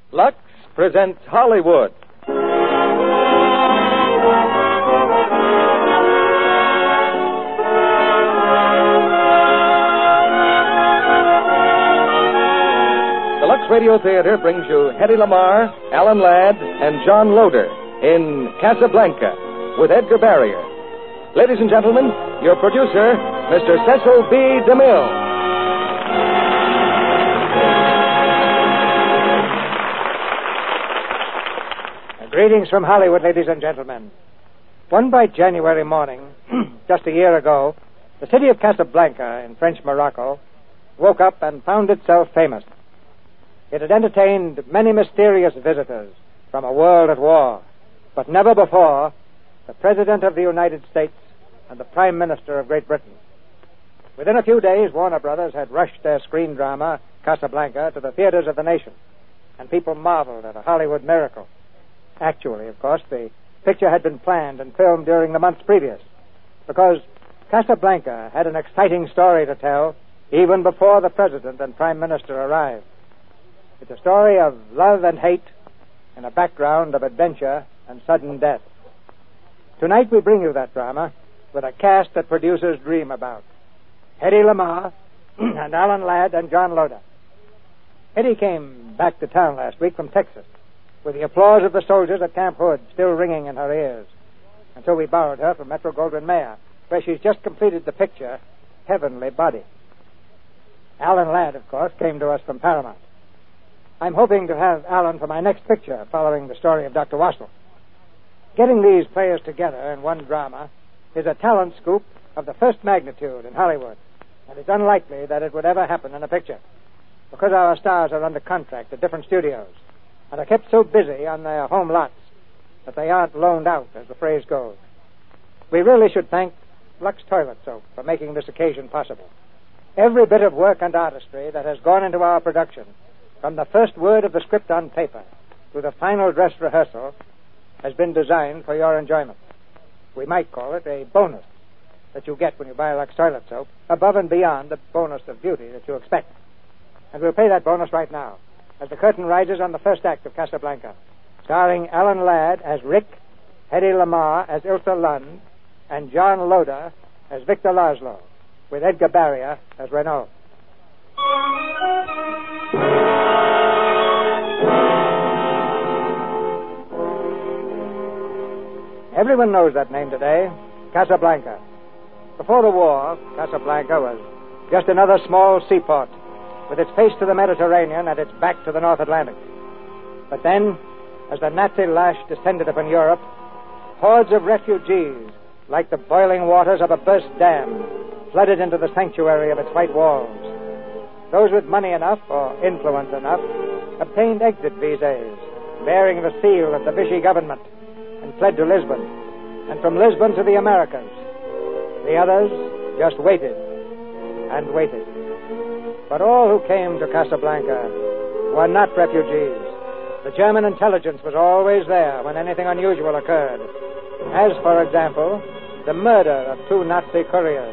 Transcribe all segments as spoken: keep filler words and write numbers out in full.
Lux presents Hollywood. The Lux Radio Theater brings you Hedy Lamarr, Alan Ladd, and John Loder in Casablanca with Edgar Barrier. Ladies and gentlemen, your producer, Mister Cecil B. DeMille. Greetings from Hollywood, ladies and gentlemen. One bright January morning, just a year ago, the city of Casablanca in French Morocco woke up and found itself famous. It had entertained many mysterious visitors from a world at war, but never before the President of the United States and the Prime Minister of Great Britain. Within a few days, Warner Brothers had rushed their screen drama, Casablanca, to the theaters of the nation, and people marveled at a Hollywood miracle. Actually, of course, the picture had been planned and filmed during the months previous, because Casablanca had an exciting story to tell even before the President and Prime Minister arrived. It's a story of love and hate in a background of adventure and sudden death. Tonight we bring you that drama with a cast that producers dream about. Hedy Lamarr and Alan Ladd and John Loder. Hedy came back to town last week from Texas, with the applause of the soldiers at Camp Hood still ringing in her ears. And so we borrowed her from Metro-Goldwyn-Mayer, where she's just completed the picture, Heavenly Body. Alan Ladd, of course, came to us from Paramount. I'm hoping to have Alan for my next picture, following the story of Doctor Wassel. Getting these players together in one drama is a talent scoop of the first magnitude in Hollywood, and it's unlikely that it would ever happen in a picture, because our stars are under contract at different studios and are kept so busy on their home lots that they aren't loaned out, as the phrase goes. We really should thank Lux Toilet Soap for making this occasion possible. Every bit of work and artistry that has gone into our production, from the first word of the script on paper to the final dress rehearsal, has been designed for your enjoyment. We might call it a bonus that you get when you buy Lux Toilet Soap, above and beyond the bonus of beauty that you expect. And we'll pay that bonus right now, as the curtain rises on the first act of Casablanca, starring Alan Ladd as Rick, Hedy Lamarr as Ilsa Lund, and John Loder as Victor Laszlo, with Edgar Barrier as Renaud. Everyone knows that name today, Casablanca. Before the war, Casablanca was just another small seaport, with its face to the Mediterranean and its back to the North Atlantic. But then, as the Nazi lash descended upon Europe, hordes of refugees, like the boiling waters of a burst dam, flooded into the sanctuary of its white walls. Those with money enough, or influence enough, obtained exit visas, bearing the seal of the Vichy government, and fled to Lisbon, and from Lisbon to the Americas. The others just waited and waited. But all who came to Casablanca were not refugees. The German intelligence was always there when anything unusual occurred, as, for example, the murder of two Nazi couriers.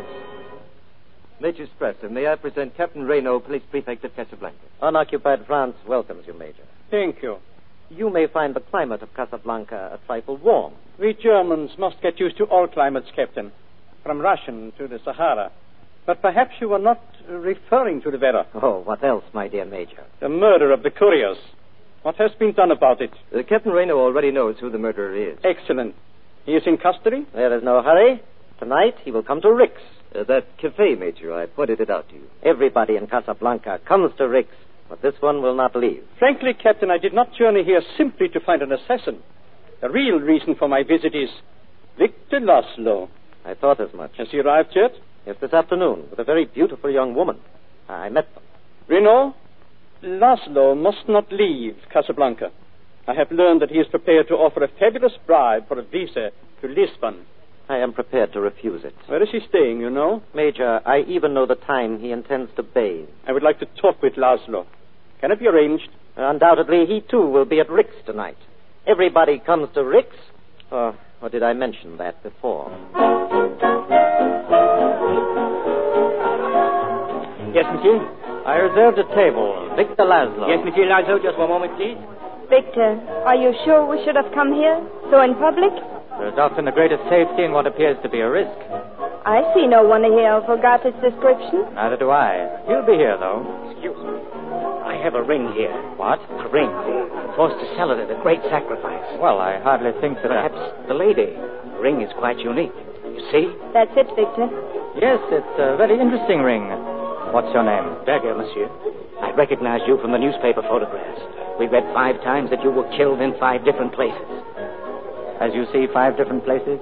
Major Strasser, may I present Captain Renaud, Police Prefect of Casablanca? Unoccupied France welcomes you, Major. Thank you. You may find the climate of Casablanca a trifle warm. We Germans must get used to all climates, Captain, from Russian to the Sahara. But perhaps you were not referring to the weather. Oh, what else, my dear Major? The murder of the couriers. What has been done about it? Uh, Captain Renaud already knows who the murderer is. Excellent. He is in custody? There is no hurry. Tonight he will come to Rick's. Uh, that cafe, Major, I pointed it out to you. Everybody in Casablanca comes to Rick's, but this one will not leave. Frankly, Captain, I did not journey here simply to find an assassin. The real reason for my visit is Victor Laszlo. I thought as much. Has he arrived yet? Yes, this afternoon, with a very beautiful young woman. I met them. Renaud, Laszlo must not leave Casablanca. I have learned that he is prepared to offer a fabulous bribe for a visa to Lisbon. I am prepared to refuse it. Where is he staying, you know? Major, I even know the time he intends to bathe. I would like to talk with Laszlo. Can it be arranged? Undoubtedly, he too will be at Rick's tonight. Everybody comes to Rick's. Or, or did I mention that before? Yes, monsieur. I reserved a table. Victor Laszlo. Yes, Monsieur Laszlo, just one moment, please. Victor, are you sure we should have come here? So in public? There's often the greatest safety in what appears to be a risk. I see no one here of Hogarth's description. Neither do I. He'll be here, though. Excuse me. I have a ring here. What? A ring. Forced to sell it at a great sacrifice. Well, I hardly think that Perhaps I... the lady. The ring is quite unique. You see? That's it, Victor. Yes, it's a very interesting ring. What's your name? Berger, monsieur. I recognized you from the newspaper photographs. We read five times that you were killed in five different places. As you see, five different places?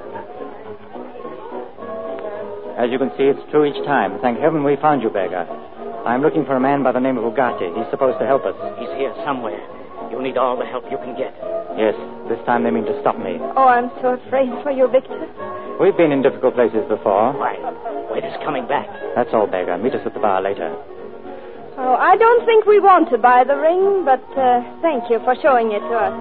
As you can see, it's true each time. Thank heaven we found you, Berger. I'm looking for a man by the name of Ugarte. He's supposed to help us. He's here somewhere. You'll need all the help you can get. Yes, this time they mean to stop me. Oh, I'm so afraid for you, Victor. We've been in difficult places before. Why? Waiter's coming back. That's all, Berger. Meet us at the bar later. Oh, I don't think we want to buy the ring, but uh, thank you for showing it to us.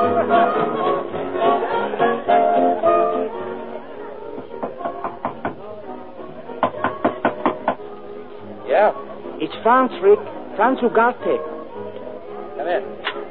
Yeah? It's Franz, Rick. Franz Ugarte. Come in.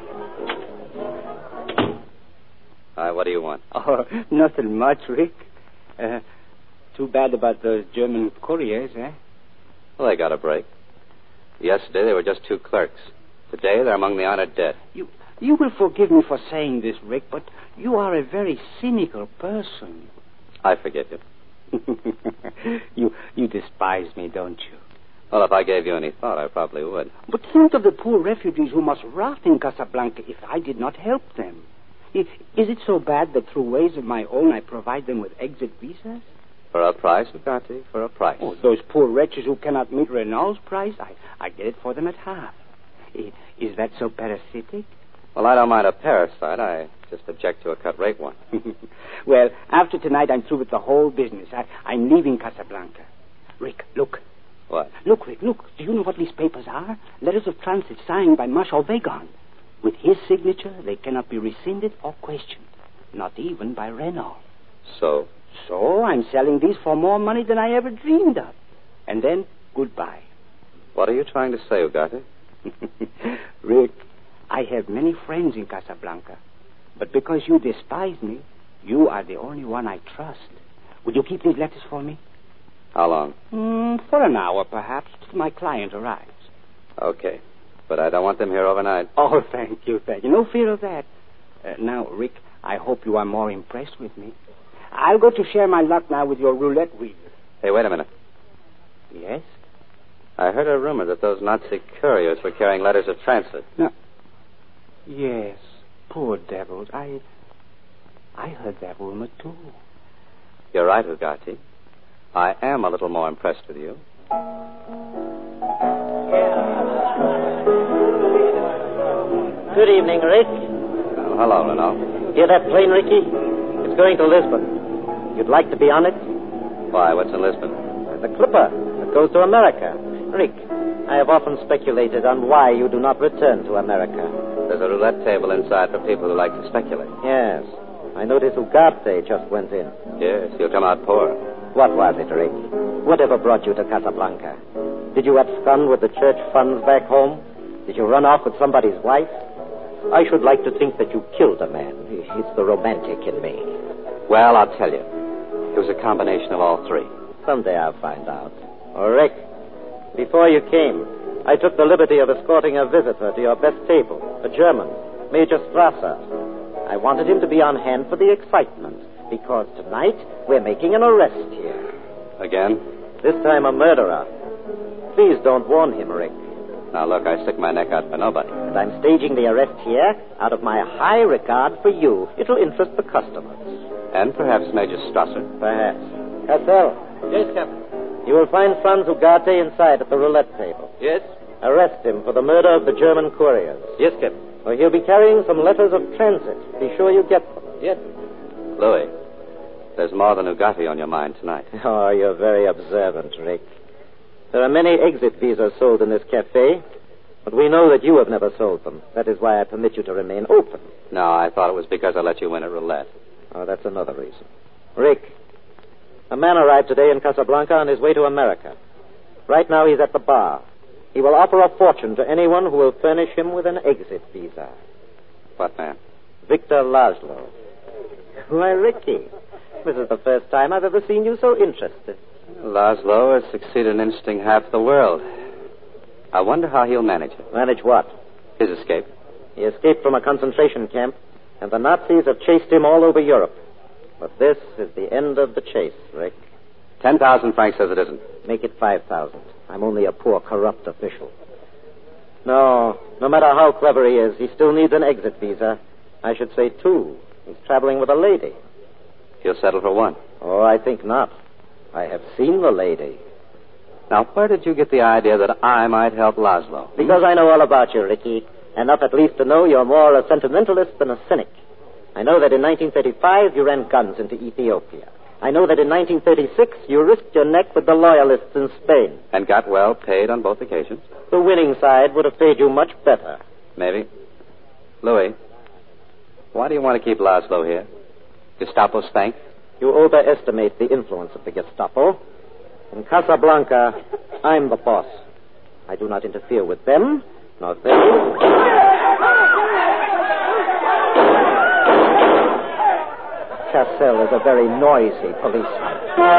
Hi, what do you want? Oh, nothing much, Rick. Uh, too bad about those German couriers, eh? Well, they got a break. Yesterday, they were just two clerks. Today, they're among the honored dead. You, you will forgive me for saying this, Rick, but you are a very cynical person. I forgive you. you, you despise me, don't you? Well, if I gave you any thought, I probably would. But think of the poor refugees who must rot in Casablanca if I did not help them. Is it so bad that through ways of my own I provide them with exit visas? For a price, Ugarte, for a price. Oh, those poor wretches who cannot meet Renault's price, I, I get it for them at half. Is that so parasitic? Well, I don't mind a parasite. I just object to a cut-rate one. Well, after tonight, I'm through with the whole business. I, I'm leaving Casablanca. Rick, look. What? Look, Rick, look. Do you know what these papers are? Letters of transit signed by Marshal Weygand. With his signature, they cannot be rescinded or questioned. Not even by Renault. So? So I'm selling these for more money than I ever dreamed of. And then, goodbye. What are you trying to say, Ugarte? Rick, I have many friends in Casablanca. But because you despise me, you are the only one I trust. Will you keep these letters for me? How long? Mm, for an hour, perhaps, till my client arrives. Okay. But I don't want them here overnight. Oh, thank you, thank you. No fear of that. Uh, now, Rick, I hope you are more impressed with me. I'll go to share my luck now with your roulette wheel. Hey, wait a minute. Yes? I heard a rumor that those Nazi couriers were carrying letters of transit. No. Yes, poor devils. I... I heard that rumor, too. You're right, Ugarte. I am a little more impressed with you. Good evening, Rick. Well, hello, Renault. Hear that plane, Ricky? It's going to Lisbon. You'd like to be on it? Why, what's in Lisbon? The Clipper that goes to America. Rick, I have often speculated on why you do not return to America. There's a roulette table inside for people who like to speculate. Yes. I noticed Ugarte just went in. Yes, you'll come out poor. What was it, Rick? Whatever brought you to Casablanca? Did you abscond with the church funds back home? Did you run off with somebody's wife? I should like to think that you killed a man. It's the romantic in me. Well, I'll tell you. It was a combination of all three. Someday I'll find out. Oh, Rick, before you came, I took the liberty of escorting a visitor to your best table, a German, Major Strasser. I wanted him to be on hand for the excitement, because tonight we're making an arrest here. Again? This time a murderer. Please don't warn him, Rick. Now, look, I stick my neck out for nobody. And I'm staging the arrest here out of my high regard for you. It'll interest the customers. And perhaps Major Strasser. Perhaps. Cassell. Yes, Captain. You will find Franz Ugarte inside at the roulette table. Yes? Arrest him for the murder of the German couriers. Yes, Captain. Or he'll be carrying some letters of transit. Be sure you get them. Yes. Louis, there's more than Ugarte on your mind tonight. Oh, you're very observant, Rick. There are many exit visas sold in this cafe, but we know that you have never sold them. That is why I permit you to remain open. No, I thought it was because I let you win at roulette. Oh, that's another reason. Rick, a man arrived today in Casablanca on his way to America. Right now he's at the bar. He will offer a fortune to anyone who will furnish him with an exit visa. What man? Victor Laszlo. Why, Ricky, this is the first time I've ever seen you so interested. Laszlo has succeeded in interesting half the world. I wonder how he'll manage it. Manage what? His escape. He escaped from a concentration camp, and the Nazis have chased him all over Europe. But this is the end of the chase, Rick. Ten thousand, Frank says it isn't. Make it five thousand. I'm only a poor, corrupt official. No, no matter how clever he is, he still needs an exit visa. I should say two. He's traveling with a lady. He'll settle for one. Oh, I think not. I have seen the lady. Now, where did you get the idea that I might help Laszlo? Because I know all about you, Ricky. Enough at least to know you're more a sentimentalist than a cynic. I know that in nineteen thirty-five you ran guns into Ethiopia. I know that in nineteen thirty-six you risked your neck with the loyalists in Spain. And got well paid on both occasions? The winning side would have paid you much better. Maybe. Louis, why do you want to keep Laszlo here? Gestapo stank? You overestimate the influence of the Gestapo. In Casablanca, I'm the boss. I do not interfere with them, nor they. Cassell is a very noisy policeman.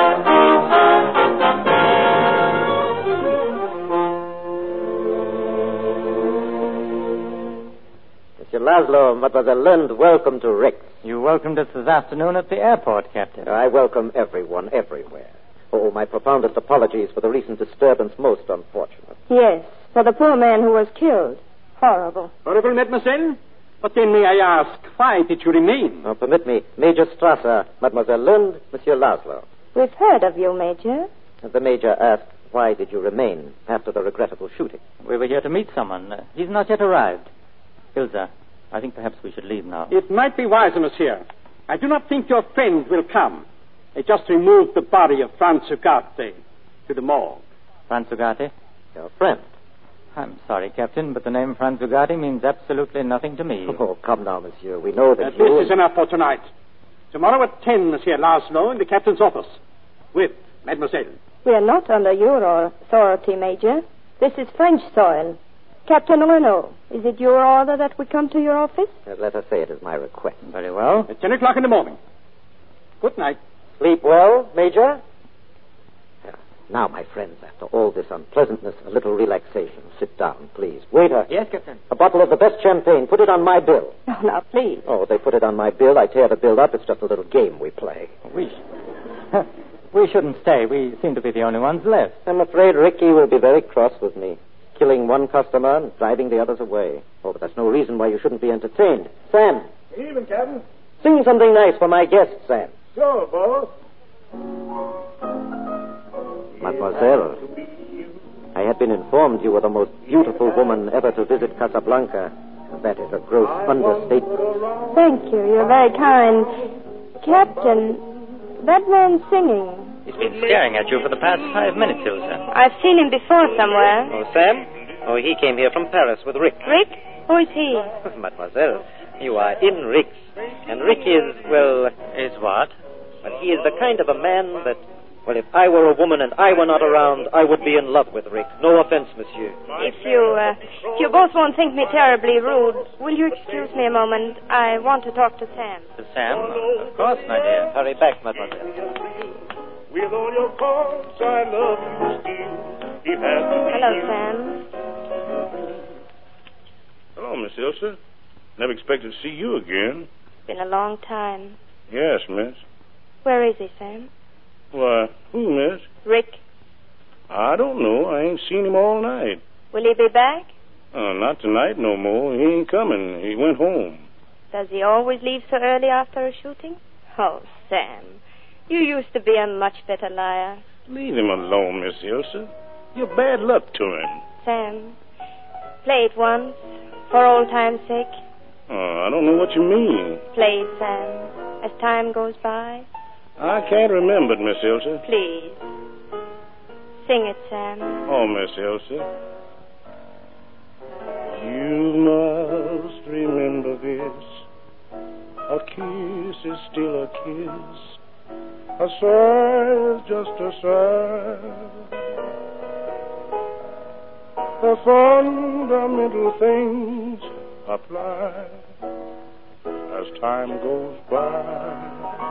Mister Laszlo, Mademoiselle Lund, welcome to Rick's. You welcomed us this afternoon at the airport, Captain. I welcome everyone, everywhere. Oh, my profoundest apologies for the recent disturbance. Most unfortunate. Yes, for the poor man who was killed. Horrible. Horrible, mademoiselle? But then may I ask, why did you remain? Now, permit me. Major Strasser, Mademoiselle Lund, Monsieur Laszlo. We've heard of you, Major. The Major asked, why did you remain after the regrettable shooting? We were here to meet someone. Uh, he's not yet arrived. Ilza, I think perhaps we should leave now. It might be wiser, monsieur. I do not think your friend will come. They just removed the body of Franz Ugarte to the morgue. Franz Ugarte? Your friend. I'm sorry, Captain, but the name Franz Ugarte means absolutely nothing to me. Oh, come now, monsieur. We know that uh, you... This is enough for tonight. Tomorrow at ten, Monsieur Laszlo, in the captain's office. With Mademoiselle. We are not under your authority, Major. This is French soil. Captain Renault, is it your order that we come to your office? Uh, let us say it is my request. Very well. At ten o'clock in the morning. Good night. Sleep well, Major? Now, my friends, after all this unpleasantness, a little relaxation. Sit down, please. Waiter. Yes, Captain. A bottle of the best champagne. Put it on my bill. Oh, now, please. Oh, they put it on my bill. I tear the bill up. It's just a little game we play. We, sh- we shouldn't stay. We seem to be the only ones left. I'm afraid Ricky will be very cross with me. Killing one customer and driving the others away. Oh, but that's no reason why you shouldn't be entertained. Sam. Good evening, Captain. Sing something nice for my guest, Sam. Sure, boss. Mademoiselle, I had been informed you were the most beautiful woman ever to visit Casablanca. That is a gross understatement. Thank you. You're very kind. Captain, that man's singing. He's been staring at you for the past five minutes, Ilsa. I've seen him before somewhere. Oh, Sam? Oh, he came here from Paris with Rick. Rick? Who is he? Mademoiselle, you are in Rick's. And Rick is, well... Is what? Well, he is the kind of a man that... Well, if I were a woman and I were not around, I would be in love with Rick. No offense, monsieur. If you, uh, if you both won't think me terribly rude, will you excuse me a moment? I want to talk to Sam. To Sam? Of course, my dear. Hurry back, mademoiselle. With all your faults, I love you still. It has to be Hello, you. Sam. Hello, Miss Ilsa. Never expected to see you again. Been a long time. Yes, miss. Where is he, Sam? Why, who, miss? Rick. I don't know. I ain't seen him all night. Will he be back? Uh, not tonight no more. He ain't coming. He went home. Does he always leave so early after a shooting? Oh, Sam, you used to be a much better liar. Leave him alone, Miss Ilsa. You're bad luck to him. Sam, play it once, for old time's sake. Oh, I don't know what you mean. Play it, Sam, as time goes by. I can't remember it, Miss Ilsa. Please. Sing it, Sam. Oh, Miss Ilsa. You must remember this. A kiss is still a kiss. A sigh is just a sigh. for fundamental things apply as time goes by.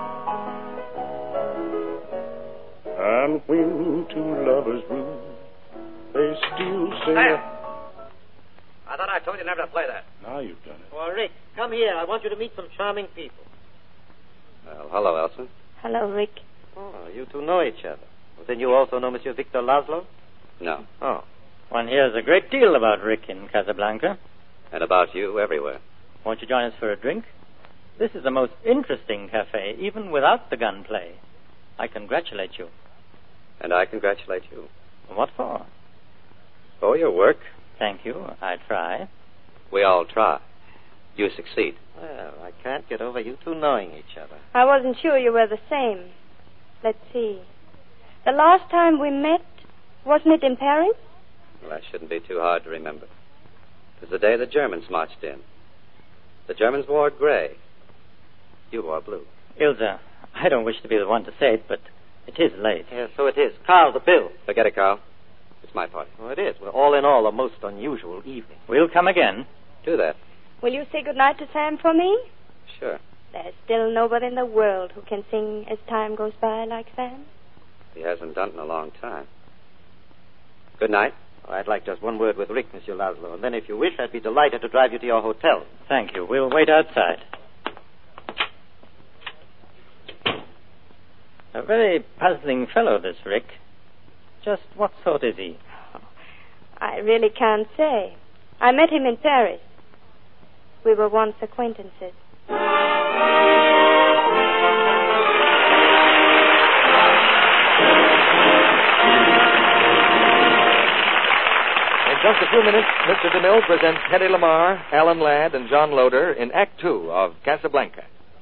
And when two lovers meet, they still say... Sam! I thought I told you never to play that. Now you've done it. Well, Rick, come here. I want you to meet some charming people. Well, hello, Elsa. Hello, Rick. Oh, you two know each other. Well, then you also know Monsieur Victor Laszlo? No. Oh. One hears a great deal about Rick in Casablanca. And about you everywhere. Won't you join us for a drink? This is the most interesting cafe, even without the gunplay. I congratulate you. And I congratulate you. What for? For your work. Thank you. I try. We all try. You succeed. Well, I can't get over you two knowing each other. I wasn't sure you were the same. Let's see. The last time we met, wasn't it in Paris? Well, that shouldn't be too hard to remember. It was the day the Germans marched in. The Germans wore gray. You wore blue. Ilza, I don't wish to be the one to say it, but it is late. Yes, so it is. Carl, the bill. Forget it, Carl. It's my party. Oh, it is. Well, all in all, a most unusual evening. We'll come again. Do that. Will you say goodnight to Sam for me? Sure. There's still nobody in the world who can sing as time goes by like Sam. He hasn't done it in a long time. Good night. Oh, I'd like just one word with Rick, Monsieur Laszlo, and then if you wish, I'd be delighted to drive you to your hotel. Thank you. We'll wait outside. A very puzzling fellow, this Rick. Just what sort is he? I really can't say. I met him in Paris. We were once acquaintances. In just a few minutes, Mister DeMille presents Hedy Lamarr, Alan Ladd, and John Loder in Act Two of Casablanca.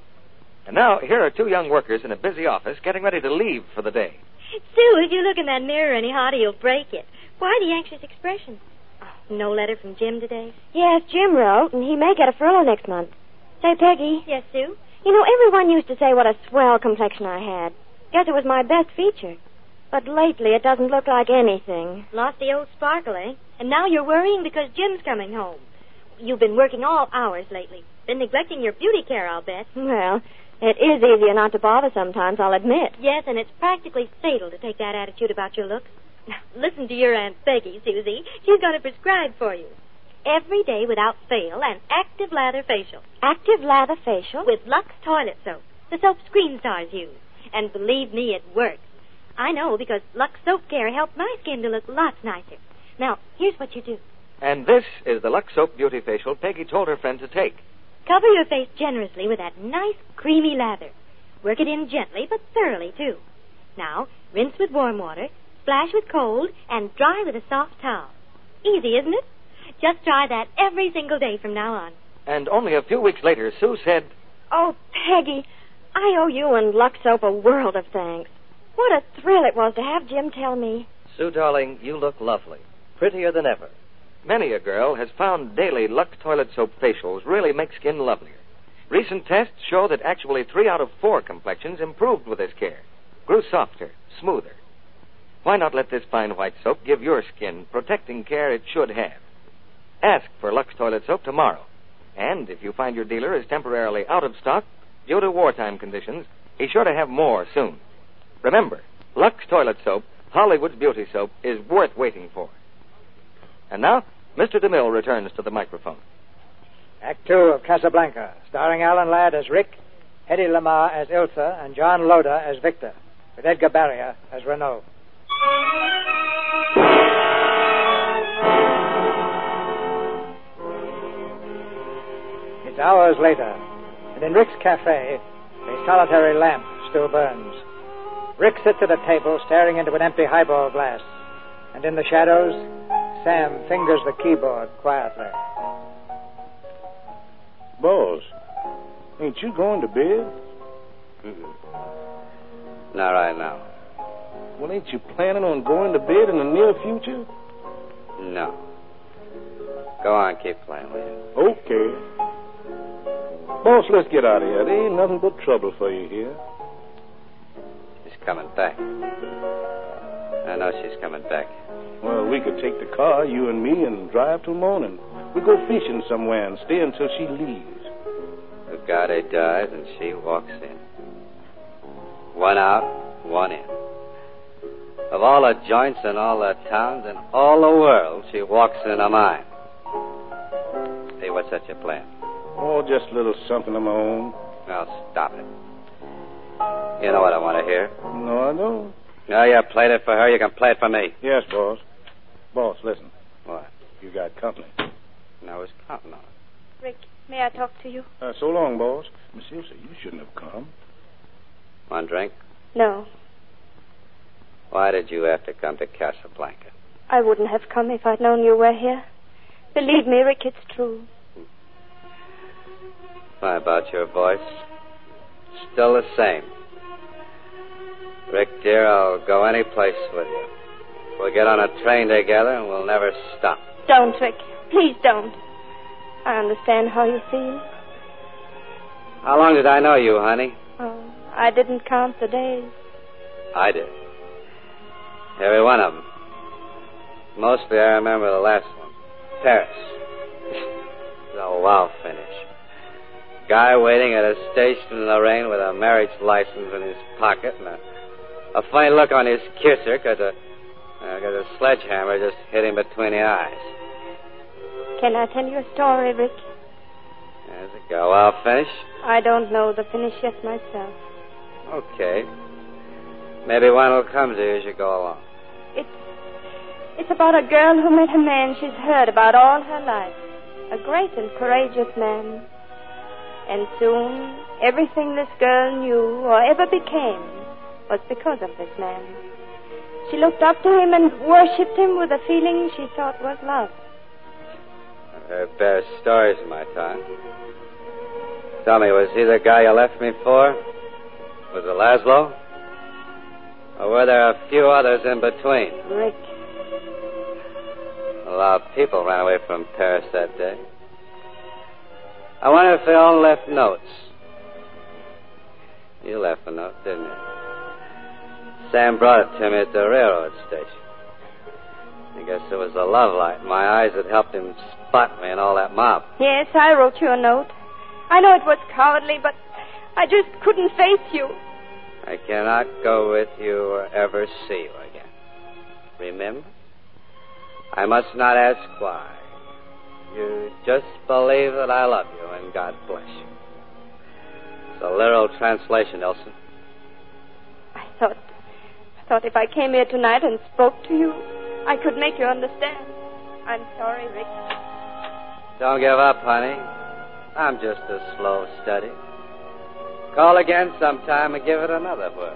And now, here are two young workers in a busy office getting ready to leave for the day. Sue, if you look in that mirror any harder, you'll break it. Why the anxious expression? Oh, no letter from Jim today? Yes, Jim wrote, and he may get a furlough next month. Say, Peggy. Yes, Sue? You know, everyone used to say what a swell complexion I had. Guess it was my best feature. But lately, it doesn't look like anything. Lost the old sparkle, eh? And now you're worrying because Jim's coming home. You've been working all hours lately. Been neglecting your beauty care, I'll bet. Well, it is easier not to bother sometimes, I'll admit. Yes, and it's practically fatal to take that attitude about your looks. Now, listen to your Aunt Peggy, Susie. She's got it prescribed for you. Every day without fail, an active lather facial. Active lather facial? With Lux toilet soap. The soap screen stars use. And believe me, it works. I know because Lux Soap Care helped my skin to look lots nicer. Now, here's what you do. And this is the Lux Soap Beauty Facial Peggy told her friend to take. Cover your face generously with that nice, creamy lather. Work it in gently, but thoroughly, too. Now, rinse with warm water, splash with cold, and dry with a soft towel. Easy, isn't it? Just try that every single day from now on. And only a few weeks later, Sue said, Oh, Peggy, I owe you and Lux Soap a world of thanks. What a thrill it was to have Jim tell me. Sue, darling, you look lovely. Prettier than ever. Many a girl has found daily Lux toilet soap facials really make skin lovelier. Recent tests show that actually three out of four complexions improved with this care, grew softer, smoother. Why not let this fine white soap give your skin protecting care it should have? Ask for Lux toilet soap tomorrow. And if you find your dealer is temporarily out of stock due to wartime conditions, he's sure to have more soon. Remember, Lux toilet soap, Hollywood's beauty soap, is worth waiting for. And now, Mister DeMille returns to the microphone. Act Two of Casablanca, starring Alan Ladd as Rick, Hedy Lamarr as Ilsa, and John Loder as Victor, with Edgar Barrier as Renaud. It's hours later, and in Rick's cafe, a solitary lamp still burns. Rick sits at a table staring into an empty highball glass, and in the shadows, Sam fingers the keyboard quietly. Boss, ain't you going to bed? Mm-hmm. Not right now. Well, ain't you planning on going to bed in the near future? No. Go on, keep playing, will you? Okay. Boss, let's get out of here. There ain't nothing but trouble for you here. She's coming back. I know she's coming back. Well, we could take the car, you and me, and drive till morning. We go fishing somewhere and stay until she leaves. Ugarte dies and she walks in. One out, one in. Of all the joints in all the towns in all the world, she walks into mine. Hey, what's such a plan? Oh, just a little something of my own. Now, stop it. You know what I want to hear? No, I don't. No, you played it for her. You can play it for me. Yes, boss. Boss, listen. What? You got company. I was counting on it. Rick, may I talk to you? Uh, so long, boss. Miss Ilse, you shouldn't have come. Want a drink? No. Why did you have to come to Casablanca? I wouldn't have come if I'd known you were here. Believe me, Rick, it's true. Why, about your voice? Still the same. Rick, dear, I'll go any place with you. We'll get on a train together and we'll never stop. Don't, Rick. Please don't. I understand how you feel. How long did I know you, honey? Oh, I didn't count the days. I did. Every one of them. Mostly I remember the last one. Paris. The wow finish. Guy waiting at a station in the rain with a marriage license in his pocket and a, a funny look on his kisser because a, uh, a sledgehammer just hit him between the eyes. Can I tell you a story, Rick? How's it go? Wow finish? I don't know the finish yet myself. Okay. Maybe one will come to you as you go along. It's, it's about a girl who met a man she's heard about all her life. A great and courageous man. And soon, everything this girl knew or ever became was because of this man. She looked up to him and worshipped him with a feeling she thought was love. I've heard better stories in my time. Tell me, was he the guy you left me for? Was it Laszlo? Or were there a few others in between? Rick. A lot of people ran away from Paris that day. I wonder if they all left notes. You left a note, didn't you? Sam brought it to me at the railroad station. I guess it was the love light in my eyes that helped him spot me and all that mob. Yes, I wrote you a note. I know it was cowardly, but I just couldn't face you. I cannot go with you or ever see you again. Remember? I must not ask why. You just believe that I love you, and God bless you. It's a literal translation, Elsa. I thought, I thought if I came here tonight and spoke to you, I could make you understand. I'm sorry, Rick. Don't give up, honey. I'm just a slow study. Call again sometime and give it another whirl.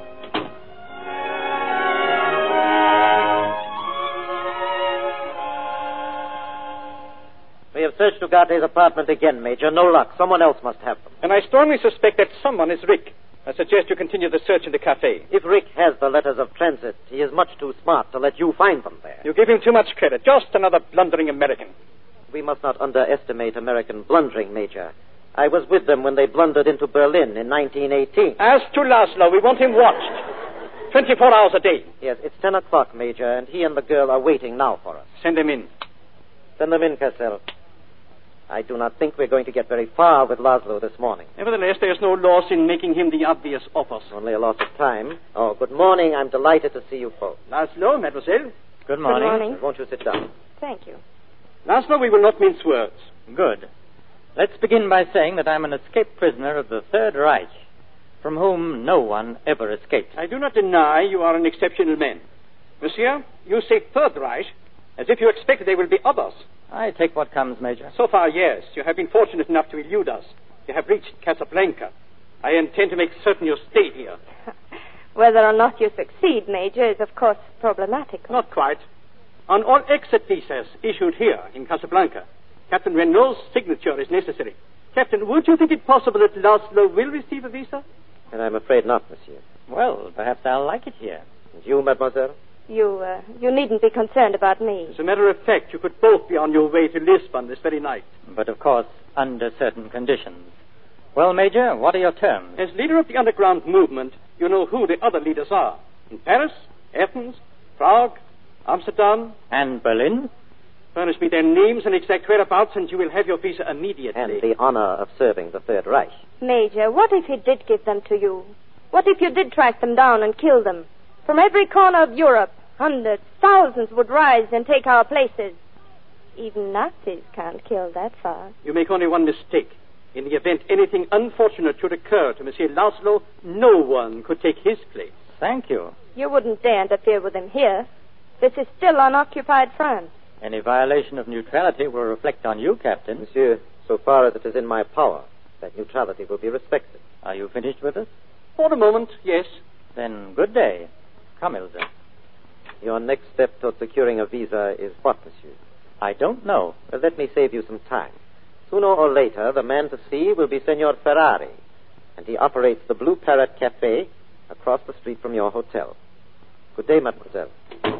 We have searched Ugarte's apartment again, Major. No luck. Someone else must have them. And I strongly suspect that someone is Rick. I suggest you continue the search in the cafe. If Rick has the letters of transit, he is much too smart to let you find them there. You give him too much credit. Just another blundering American. We must not underestimate American blundering, Major. I was with them when they blundered into Berlin in nineteen eighteen. As to Laszlo, we want him watched. twenty-four hours a day. Yes, it's ten o'clock, Major, and he and the girl are waiting now for us. Send him in. Send them in, Cassell. I do not think we're going to get very far with Laszlo this morning. Nevertheless, there is no loss in making him the obvious offers. Only a loss of time. Oh, good morning. I'm delighted to see you both. Laszlo, mademoiselle. Good morning. Good morning. Won't you sit down? Thank you. Laszlo, we will not mince words. Good. Let's begin by saying that I'm an escaped prisoner of the Third Reich, from whom no one ever escaped. I do not deny you are an exceptional man. Monsieur, you say Third Reich, as if you expect there will be others. I take what comes, Major. So far, yes. You have been fortunate enough to elude us. You have reached Casablanca. I intend to make certain you stay here. Whether or not you succeed, Major, is of course problematical. Not quite. On all exit visas issued here in Casablanca, Captain Renault's signature is necessary. Captain, would you think it possible that Laszlo will receive a visa? And I'm afraid not, monsieur. Well, perhaps I'll like it here. And you, mademoiselle? You, uh, you needn't be concerned about me. As a matter of fact, you could both be on your way to Lisbon this very night. But, of course, under certain conditions. Well, Major, what are your terms? As leader of the underground movement, you know who the other leaders are. In Paris, Athens, Prague, Amsterdam. And Berlin. Furnish me their names and exact whereabouts, and you will have your visa immediately. And the honor of serving the Third Reich. Major, what if he did give them to you? What if you did track them down and kill them? From every corner of Europe, hundreds, thousands would rise and take our places. Even Nazis can't kill that far. You make only one mistake. In the event anything unfortunate should occur to Monsieur Laszlo, no one could take his place. Thank you. You wouldn't dare interfere with him here. This is still unoccupied France. Any violation of neutrality will reflect on you, Captain. Monsieur, so far as it is in my power, that neutrality will be respected. Are you finished with us? For the moment, yes. Then good day. Come, Ilse. Your next step toward securing a visa is what, monsieur? I don't know. Well, let me save you some time. Sooner or later, the man to see will be Senor Ferrari, and he operates the Blue Parrot Cafe across the street from your hotel. Good day, mademoiselle.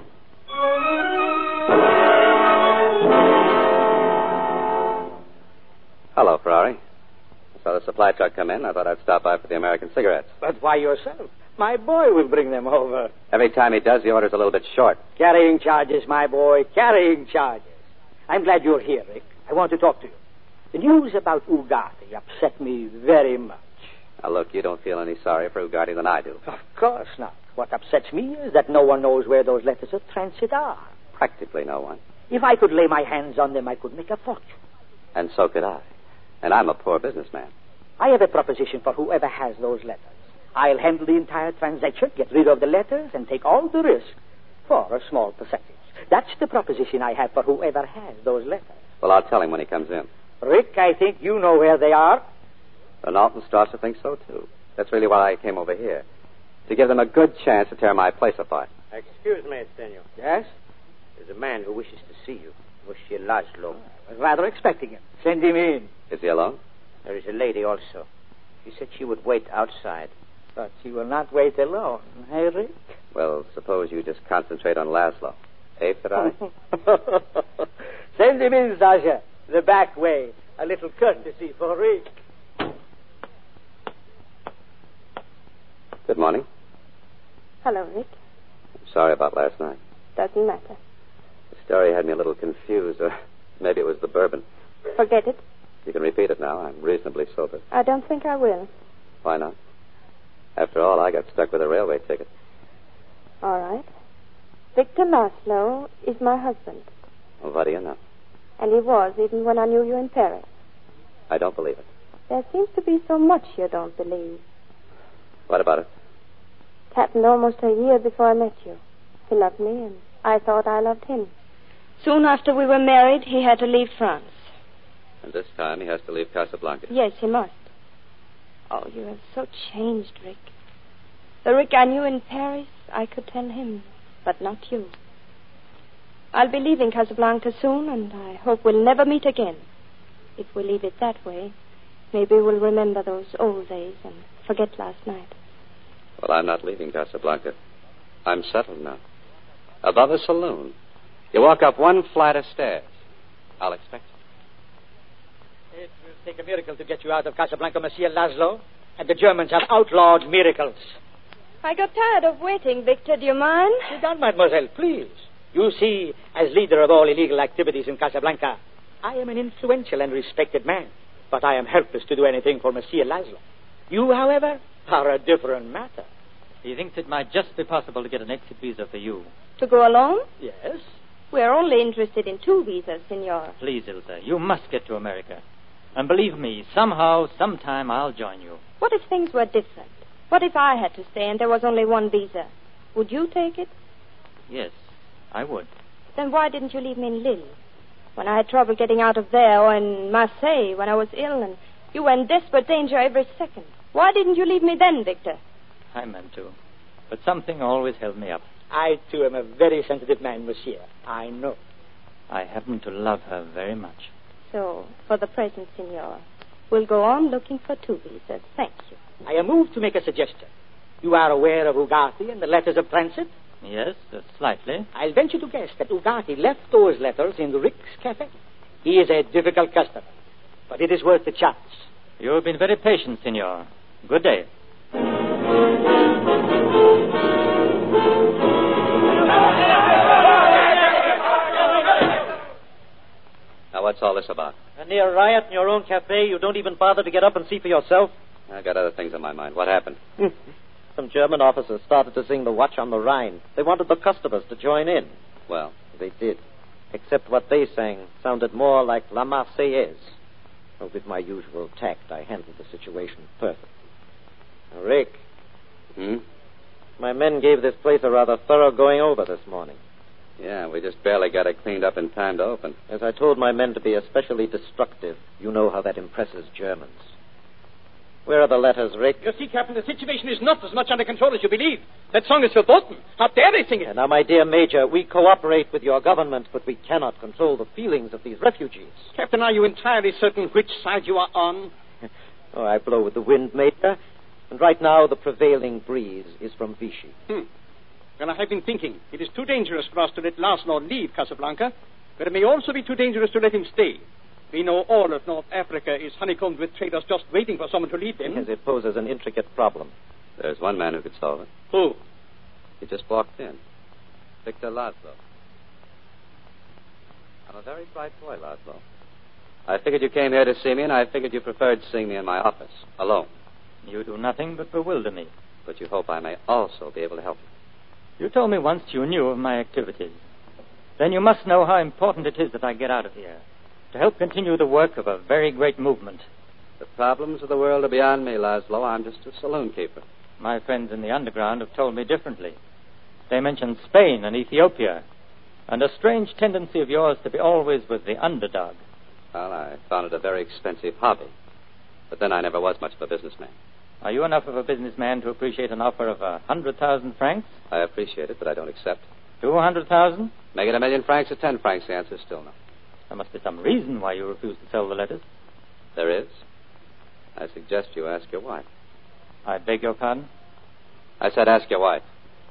Hello, Ferrari. I saw the supply truck come in. I thought I'd stop by for the American cigarettes. But why yourself? My boy will bring them over. Every time he does, the order's a little bit short. Carrying charges, my boy, carrying charges. I'm glad you're here, Rick. I want to talk to you. The news about Ugarte upset me very much. Now, look, you don't feel any sorry for Ugarte than I do. Of course not. What upsets me is that no one knows where those letters of transit are. Practically no one. If I could lay my hands on them, I could make a fortune. And so could I. And I'm a poor businessman. I have a proposition for whoever has those letters. I'll handle the entire transaction, get rid of the letters, and take all the risk for a small percentage. That's the proposition I have for whoever has those letters. Well, I'll tell him when he comes in. Rick, I think you know where they are. The Altenstrasse thinks so, too. That's really why I came over here. To give them a good chance to tear my place apart. Excuse me, senor. Yes? There's a man who wishes to see you. Monsieur Laszlo. I was rather expecting him. Send him in. Is he alone? There is a lady also. She said she would wait outside. But she will not wait alone, hey, Rick? Well, suppose you just concentrate on Laszlo. Eh, Ferrari? Send him in, Sasha. The back way. A little courtesy for Rick. Good morning. Hello, Rick. I'm sorry about last night. Doesn't matter. The story had me a little confused, or maybe it was the bourbon. Forget it. You can repeat it now. I'm reasonably sober. I don't think I will. Why not? After all, I got stuck with a railway ticket. All right. Victor Laszlo is my husband. Well, what do you know? And he was, even when I knew you in Paris. I don't believe it. There seems to be so much you don't believe. What about it? It happened almost a year before I met you. He loved me, and I thought I loved him. Soon after we were married, he had to leave France. And this time he has to leave Casablanca. Yes, he must. Oh, you have so changed, Rick. The Rick I knew in Paris, I could tell him, but not you. I'll be leaving Casablanca soon, and I hope we'll never meet again. If we leave it that way, maybe we'll remember those old days and forget last night. Well, I'm not leaving Casablanca. I'm settled now. Above a saloon. You walk up one flight of stairs. I'll expect you. It will take a miracle to get you out of Casablanca, Monsieur Laszlo. And the Germans have outlawed miracles. I got tired of waiting, Victor. Do you mind? Sit down, mademoiselle, please. You see, as leader of all illegal activities in Casablanca, I am an influential and respected man. But I am helpless to do anything for Monsieur Laszlo. You, however, are a different matter. He thinks it might just be possible to get an exit visa for you. To go alone? Yes. We're only interested in two visas, senor. Please, Ilse, you must get to America. And believe me, somehow, sometime, I'll join you. What if things were different? What if I had to stay and there was only one visa? Would you take it? Yes, I would. Then why didn't you leave me in Lille? When I had trouble getting out of there, or in Marseille when I was ill, and you were in desperate danger every second. Why didn't you leave me then, Victor? I meant to. But something always held me up. I, too, am a very sensitive man, monsieur. I know. I happen to love her very much. So, for the present, senor, we'll go on looking for two visas. Thank you. I am moved to make a suggestion. You are aware of Ugarte and the letters of transit? Yes, uh, slightly. I'll venture to guess that Ugarte left those letters in Rick's cafe. He is a difficult customer, but it is worth the chance. You have been very patient, senor. Good day. what's all this about? A near riot in your own cafe. You don't even bother to get up and see for yourself. I got other things on my mind. What happened? Some German officers started to sing the Watch on the Rhine. They wanted the customers to join in. Well? They did. Except what they sang sounded more like La Marseillaise. Well, with my usual tact, I handled the situation perfectly. Now, Rick. Hmm? My men gave this place a rather thorough going over this morning. Yeah, we just barely got it cleaned up in time to open. As I told my men to be especially destructive, you know how that impresses Germans. Where are the letters, Rick? You see, Captain, the situation is not as much under control as you believe. That song is verboten. How dare they sing it? And now, my dear Major, we cooperate with your government, but we cannot control the feelings of these refugees. Captain, are you entirely certain which side you are on? Oh, I blow with the wind, Major. And right now, the prevailing breeze is from Vichy. Hmm. Well, I have been thinking. It is too dangerous for us to let Laszlo leave Casablanca, but it may also be too dangerous to let him stay. We know all of North Africa is honeycombed with traders just waiting for someone to lead them. Yes, it poses an intricate problem. There's one man who could solve it. Who? He just walked in. Victor Laszlo. I'm a very bright boy, Laszlo. I figured you came here to see me, and I figured you preferred seeing me in my office, alone. You do nothing but bewilder me. But you hope I may also be able to help you. You told me once you knew of my activities. Then you must know how important it is that I get out of here to help continue the work of a very great movement. The problems of the world are beyond me, Laszlo. I'm just a saloon keeper. My friends in the underground have told me differently. They mention Spain and Ethiopia, and a strange tendency of yours to be always with the underdog. Well, I found it a very expensive hobby. But then I never was much of a businessman. Are you enough of a businessman to appreciate an offer of a hundred thousand francs? I appreciate it, but I don't accept. Two hundred thousand? Make it a million francs or ten francs, the answer is still no. There must be some reason why you refuse to sell the letters. There is. I suggest you ask your wife. I beg your pardon? I said ask your wife.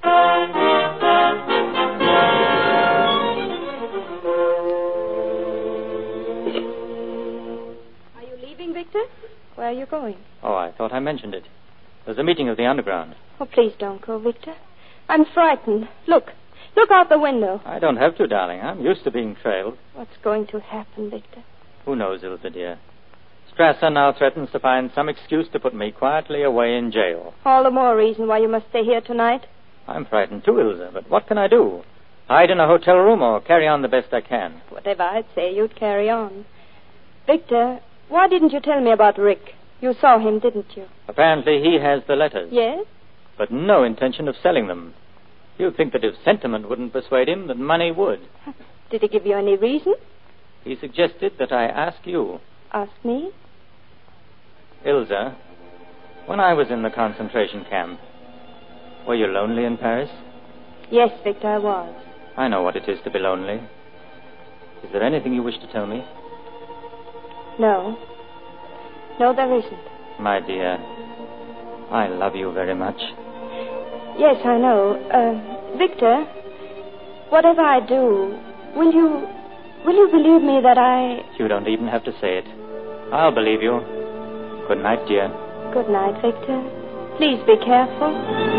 Are you leaving, Victor? Where are you going? Oh, I thought I mentioned it. There's a meeting of the underground. Oh, please don't go, Victor. I'm frightened. Look. Look out the window. I don't have to, darling. I'm used to being trailed. What's going to happen, Victor? Who knows, Ilse, dear? Strasser now threatens to find some excuse to put me quietly away in jail. All the more reason why you must stay here tonight. I'm frightened too, Ilse, but what can I do? Hide in a hotel room or carry on the best I can? Whatever I'd say, you'd carry on. Victor, why didn't you tell me about Rick? You saw him, didn't you? Apparently he has the letters. Yes? But no intention of selling them. You'd think that if sentiment wouldn't persuade him, that money would. Did he give you any reason? He suggested that I ask you. Ask me? Ilse, when I was in the concentration camp, were you lonely in Paris? Yes, Victor, I was. I know what it is to be lonely. Is there anything you wish to tell me? No. No, there isn't. My dear, I love you very much. Yes, I know. Uh, Victor, whatever I do, will you... will you believe me that I... You don't even have to say it. I'll believe you. Good night, dear. Good night, Victor. Please be careful.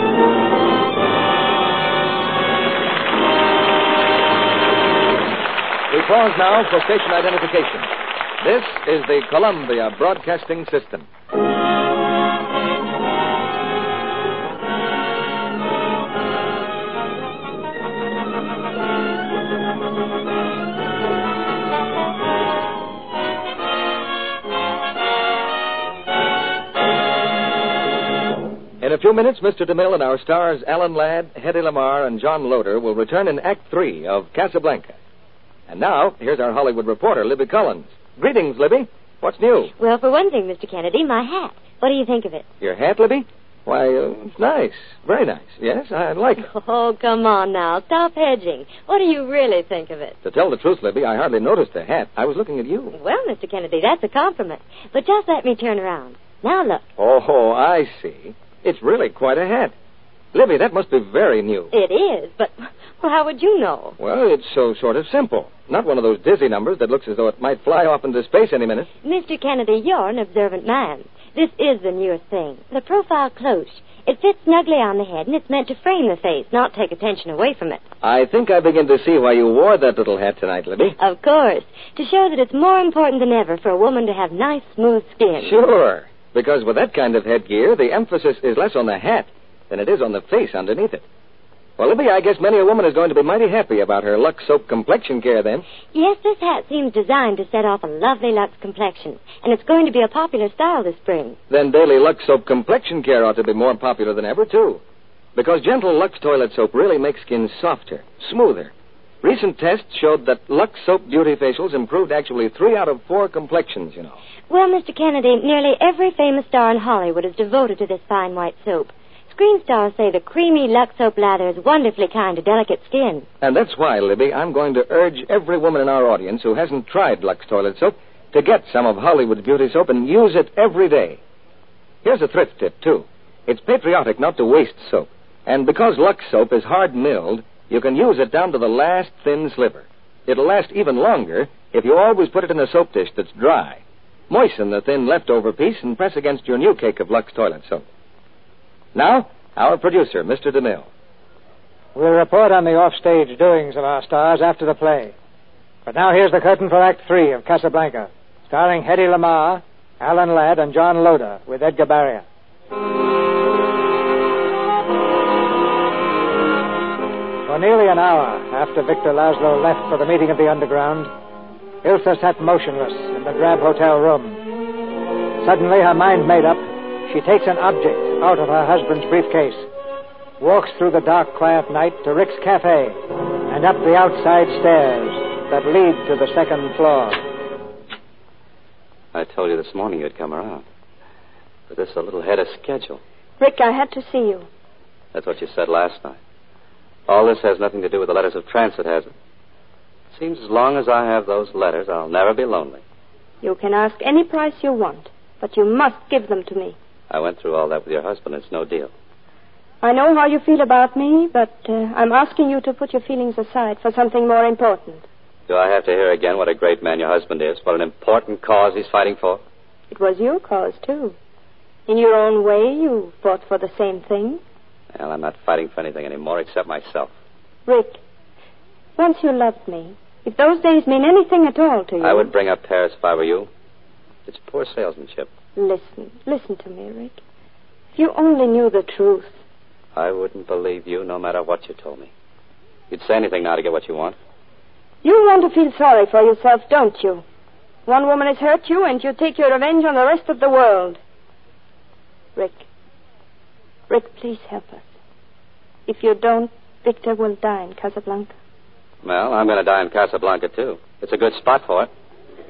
We pause now for station identification. This is the Columbia Broadcasting System. In a few minutes, Mister DeMille and our stars Alan Ladd, Hedy Lamarr, and John Loder will return in Act Three of Casablanca. And now, here's our Hollywood reporter, Libby Collins. Greetings, Libby. What's new? Well, for one thing, Mister Kennedy, my hat. What do you think of it? Your hat, Libby? Why, uh, it's nice. Very nice. Yes, I like it. Oh, come on now. Stop hedging. What do you really think of it? To tell the truth, Libby, I hardly noticed the hat. I was looking at you. Well, Mister Kennedy, that's a compliment. But just let me turn around. Now look. Oh, I see. It's really quite a hat. Libby, that must be very new. It is, but well, how would you know? Well, it's so sort of simple. Not one of those dizzy numbers that looks as though it might fly off into space any minute. Mister Kennedy, you're an observant man. This is the newest thing, the profile cloche. It fits snugly on the head, and it's meant to frame the face, not take attention away from it. I think I begin to see why you wore that little hat tonight, Libby. Of course. To show that it's more important than ever for a woman to have nice, smooth skin. Sure. Because with that kind of headgear, the emphasis is less on the hat than it is on the face underneath it. Well, Libby, I guess many a woman is going to be mighty happy about her Lux Soap complexion care then. Yes, this hat seems designed to set off a lovely Lux complexion, and it's going to be a popular style this spring. Then daily Lux Soap complexion care ought to be more popular than ever, too. Because gentle Lux toilet soap really makes skin softer, smoother. Recent tests showed that Lux Soap Beauty Facials improved actually three out of four complexions, you know. Well, Mister Kennedy, nearly every famous star in Hollywood is devoted to this fine white soap. Screen stars say the creamy Lux Soap lather is wonderfully kind to delicate skin. And that's why, Libby, I'm going to urge every woman in our audience who hasn't tried Lux toilet soap to get some of Hollywood's beauty soap and use it every day. Here's a thrift tip, too. It's patriotic not to waste soap. And because Lux soap is hard milled, you can use it down to the last thin sliver. It'll last even longer if you always put it in a soap dish that's dry. Moisten the thin leftover piece and press against your new cake of Lux toilet soap. Now, our producer, Mister DeMille. We'll report on the offstage doings of our stars after the play. But now here's the curtain for Act Three of Casablanca, starring Hedy Lamarr, Alan Ladd, and John Loder, with Edgar Barrier. For nearly an hour after Victor Laszlo left for the meeting of the Underground, Ilsa sat motionless in the drab hotel room. Suddenly, her mind made up, she takes an object out of her husband's briefcase, walks through the dark, quiet night to Rick's Cafe, and up the outside stairs that lead to the second floor. I told you this morning you'd come around. But this is a little ahead of schedule. Rick, I had to see you. That's what you said last night. All this has nothing to do with the letters of transit, has it? It seems as long as I have those letters, I'll never be lonely. You can ask any price you want, but you must give them to me. I went through all that with your husband. It's no deal. I know how you feel about me, but uh, I'm asking you to put your feelings aside for something more important. Do I have to hear again what a great man your husband is, what an important cause he's fighting for? It was your cause, too. In your own way, you fought for the same thing. Well, I'm not fighting for anything anymore except myself. Rick, once you loved me, if those days mean anything at all to you... I would bring up Paris if I were you. It's poor salesmanship. Listen, listen to me, Rick. If you only knew the truth. I wouldn't believe you no matter what you told me. You'd say anything now to get what you want. You want to feel sorry for yourself, don't you? One woman has hurt you, and you take your revenge on the rest of the world. Rick. Rick, please help us. If you don't, Victor will die in Casablanca. Well, I'm going to die in Casablanca, too. It's a good spot for it.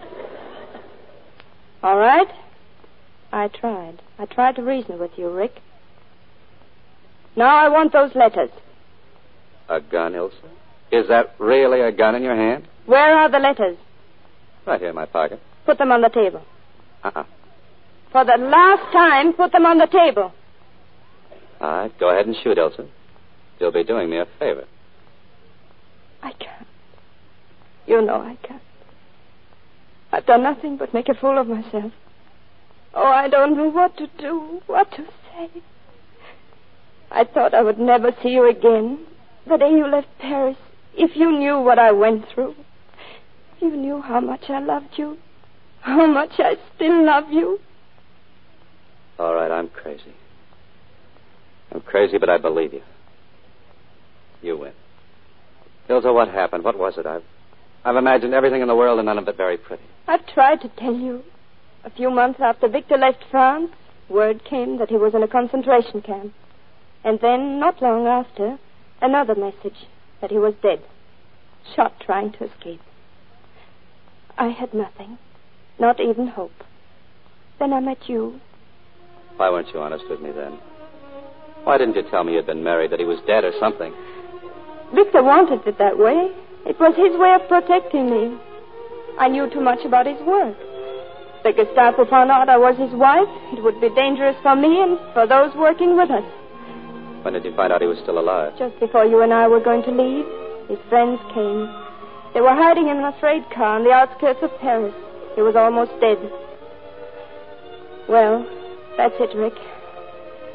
All right. I tried. I tried to reason with you, Rick. Now I want those letters. A gun, Ilsa? Is that really a gun in your hand? Where are the letters? Right here in my pocket. Put them on the table. Uh-uh. For the last time, put them on the table. All right, go ahead and shoot, Ilsa. You'll be doing me a favor. I can't. You know I can't. I've done nothing but make a fool of myself. Oh, I don't know what to do, what to say. I thought I would never see you again. The day you left Paris, if you knew what I went through, if you knew how much I loved you, how much I still love you. All right, I'm crazy. I'm crazy, but I believe you. You win. Ilsa, what happened? What was it? I've, I've imagined everything in the world and none of it very pretty. I've tried to tell you. A few months after Victor left France, word came that he was in a concentration camp. And then, not long after, another message that he was dead, shot trying to escape. I had nothing, not even hope. Then I met you. Why weren't you honest with me then? Why didn't you tell me you'd been married, that he was dead or something? Victor wanted it that way. It was his way of protecting me. I knew too much about his work. The Gestapo found out I was his wife. It would be dangerous for me and for those working with us. When did you find out he was still alive? Just before you and I were going to leave, his friends came. They were hiding in a freight car on the outskirts of Paris. He was almost dead. Well, that's it, Rick.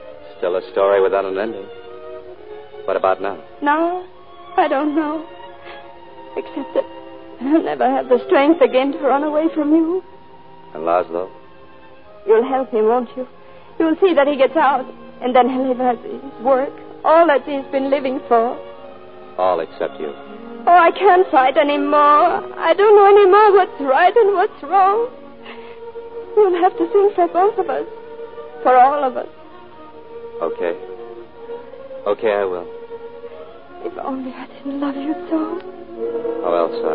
Still a story without an ending. What about now? Now, I don't know. Except that I'll never have the strength again to run away from you. And Laszlo? You'll help him, won't you? You'll see that he gets out, and then he'll have his work, all that he's been living for. All except you. Oh, I can't fight anymore. I don't know anymore what's right and what's wrong. You'll have to think for both of us. For all of us. Okay. Okay, I will. If only I didn't love you so. How else I...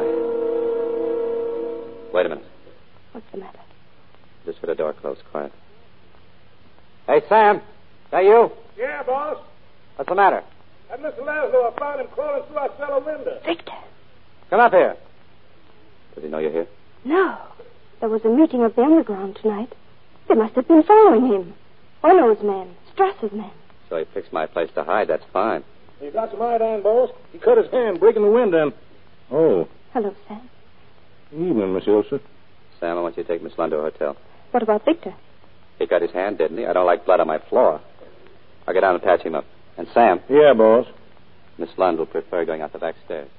Wait a minute. What's the matter? Just for the door closed, quiet. Hey, Sam. Is that you? Yeah, boss. What's the matter? That Mister Laszlo, I found him crawling through our cellar window. Victor. Come up here. Does he know you're here? No. There was a meeting of the underground tonight. They must have been following him. Ono's men. Strasser's men. So he picks my place to hide. That's fine. He got some iodine, boss. He cut his hand breaking the window and... Oh. Hello, Sam. Evening, Miss Ilsa. Sam, I want you to take Miss Lund to a hotel. What about Victor? He cut his hand, didn't he? I don't like blood on my floor. I'll get down and patch him up. And Sam. Yeah, boss. Miss Lund will prefer going out the back stairs.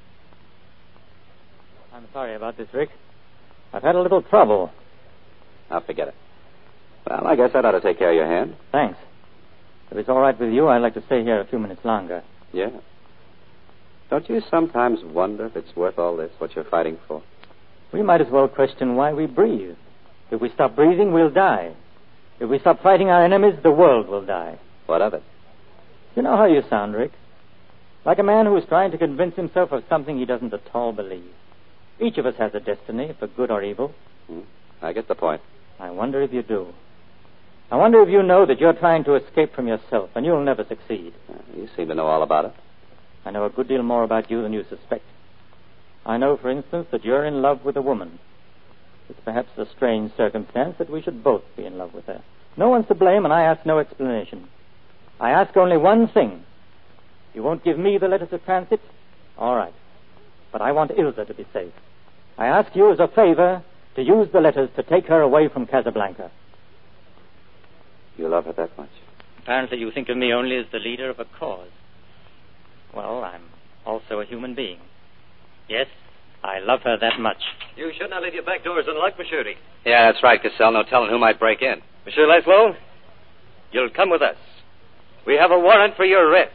I'm sorry about this, Rick. I've had a little trouble. Now, forget it. Well, I guess that ought to take care of your hand. Thanks. If it's all right with you, I'd like to stay here a few minutes longer. Yeah. Don't you sometimes wonder if it's worth all this, what you're fighting for? We might as well question why we breathe. If we stop breathing, we'll die. If we stop fighting our enemies, the world will die. What of it? You know how you sound, Rick. Like a man who is trying to convince himself of something he doesn't at all believe. Each of us has a destiny, for good or evil. Hmm. I get the point. I wonder if you do. I wonder if you know that you're trying to escape from yourself, and you'll never succeed. Uh, you seem to know all about it. I know a good deal more about you than you suspect. I know, for instance, that you're in love with a woman. It's perhaps a strange circumstance that we should both be in love with her. No one's to blame, and I ask no explanation. I ask only one thing. You won't give me the letters of transit? All right. But I want Ilsa to be safe. I ask you as a favor to use the letters to take her away from Casablanca. You love her that much? Apparently you think of me only as the leader of a cause. Well, I'm also a human being. Yes, I love her that much. You should not leave your back doors unlocked, Monsieur. Yeah, that's right, Cassell. No telling who might break in. Monsieur Laszlo, you'll come with us. We have a warrant for your arrest.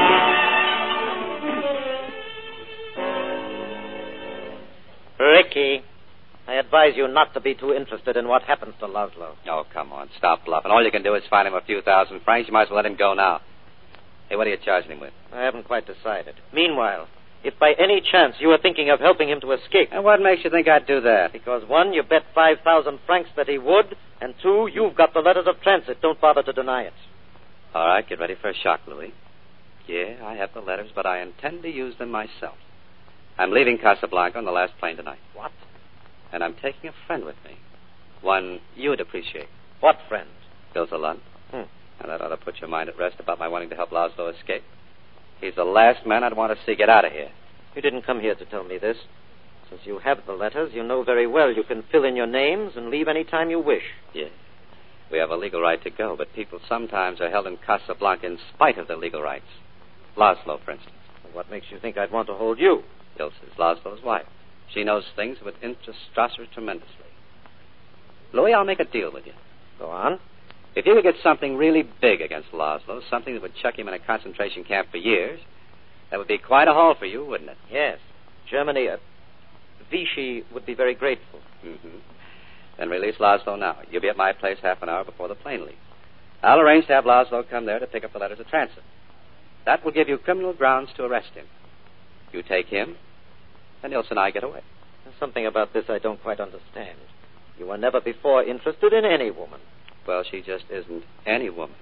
Ricky, I advise you not to be too interested in what happens to Laszlo. Oh, come on. Stop bluffing. All you can do is find him a few thousand francs. You might as well let him go now. Hey, what are you charging him with? I haven't quite decided. Meanwhile, if by any chance you were thinking of helping him to escape... And what makes you think I'd do that? Because, one, you bet five thousand francs that he would, and two, you've got the letters of transit. Don't bother to deny it. All right, get ready for a shock, Louis. Yeah, I have the letters, but I intend to use them myself. I'm leaving Casablanca on the last plane tonight. What? And I'm taking a friend with me. One you would appreciate. What friend? Ilsa Lund. Hmm. And that ought to put your mind at rest about my wanting to help Laszlo escape. He's the last man I'd want to see get out of here. You didn't come here to tell me this. Since you have the letters, you know very well you can fill in your names and leave any time you wish. Yeah. We have a legal right to go, but people sometimes are held in Casablanca in spite of their legal rights. Laszlo, for instance. What makes you think I'd want to hold you? Ilsa's Laszlo's wife. She knows things that would interest Strasser tremendously. Louis, I'll make a deal with you. Go on. If you could get something really big against Laszlo, something that would chuck him in a concentration camp for years, that would be quite a haul for you, wouldn't it? Yes. Germany, uh, Vichy would be very grateful. Mm-hmm. Then release Laszlo now. You'll be at my place half an hour before the plane leaves. I'll arrange to have Laszlo come there to pick up the letters of transit. That will give you criminal grounds to arrest him. You take him, and Ilsa and I get away. There's something about this I don't quite understand. You were never before interested in any woman. Well, she just isn't any woman.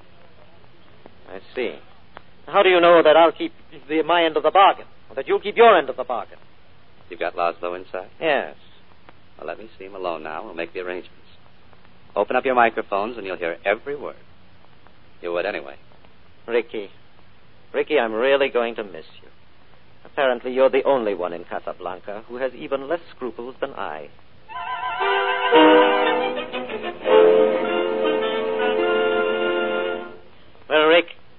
I see. How do you know that I'll keep the, my end of the bargain, or that you'll keep your end of the bargain? You've got Laszlo inside? Yes. Well, let me see him alone now. We'll make the arrangements. Open up your microphones, and you'll hear every word. You would anyway. Ricky. Ricky, I'm really going to miss you. Apparently, you're the only one in Casablanca who has even less scruples than I. Well, Rick,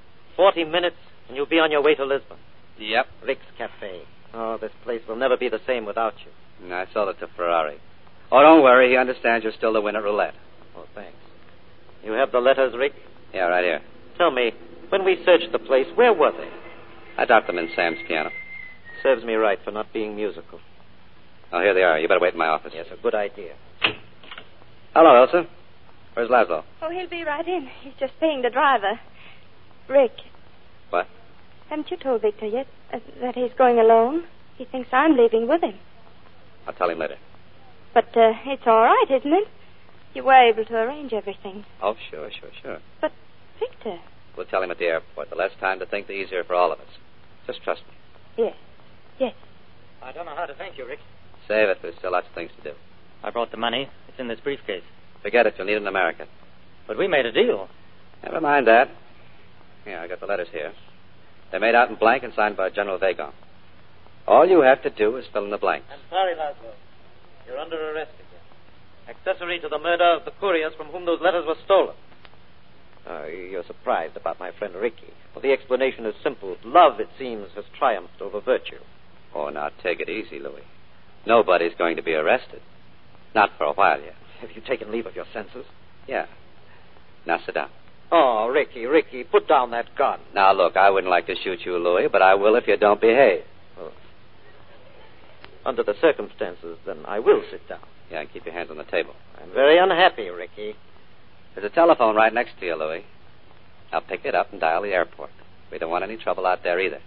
forty minutes, and you'll be on your way to Lisbon. Yep. Rick's Cafe. Oh, this place will never be the same without you. And I sold it to Ferrari. Oh, don't worry. He understands you're still the winner at roulette. Oh, thanks. You have the letters, Rick? Yeah, right here. Tell me, when we searched the place, where were they? I dropped them in Sam's piano. Serves me right for not being musical. Oh, here they are. You better wait in my office. Yes, a good idea. Hello, Elsa. Where's Laszlo? Oh, he'll be right in. He's just paying the driver. Rick. What? Haven't you told Victor yet uh, that he's going alone? He thinks I'm leaving with him. I'll tell him later. But uh, it's all right, isn't it? You were able to arrange everything. Oh, sure, sure, sure. But, Victor... We'll tell him at the airport. The less time to think, the easier for all of us. Just trust me. Yes. Yes. I don't know how to thank you, Rick. Save it. There's still lots of things to do. I brought the money. It's in this briefcase. Forget it. You'll need it in America. But we made a deal. Never mind that. Yeah, I got the letters here. They're made out in blank and signed by General Vagon. All you have to do is fill in the blanks. I'm sorry, Laszlo. You're under arrest again. Accessory to the murder of the couriers from whom those letters were stolen. Uh, you're surprised about my friend Ricky. Well, the explanation is simple. Love, it seems, has triumphed over virtue. Oh, now take it easy, Louis. Nobody's going to be arrested. Not for a while yet. Have you taken leave of your senses? Yeah. Now sit down. Oh, Ricky, Ricky, put down that gun. Now, look, I wouldn't like to shoot you, Louis, but I will if you don't behave. Oh. Under the circumstances, then I will sit down. Yeah, and keep your hands on the table. I'm very unhappy, Ricky. There's a telephone right next to you, Louis. Now pick it up and dial the airport. We don't want any trouble out there either.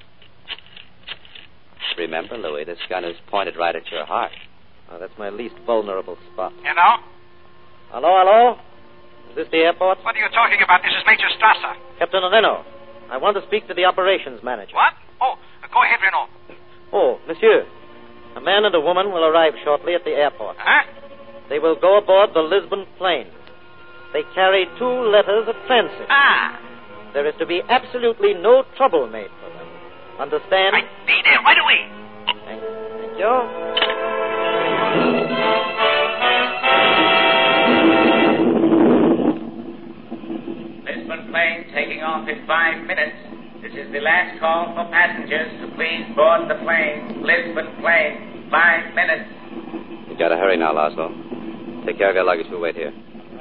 Remember, Louis, this gun is pointed right at your heart. Oh, that's my least vulnerable spot. Hello? Hello, hello? Is this the airport? What are you talking about? This is Major Strasser. Captain Reno, I want to speak to the operations manager. What? Oh, go ahead, Reno. Oh, monsieur. A man and a woman will arrive shortly at the airport. Huh? They will go aboard the Lisbon plane. They carry two letters of transit. Ah. There is to be absolutely no trouble made for them. Understand? I'll be there right away. Thank, thank you. Lisbon plane taking off in five minutes. This is the last call for passengers to please board the plane. Lisbon plane, five minutes. You gotta hurry now, Laszlo. Take care of your luggage. We'll wait here.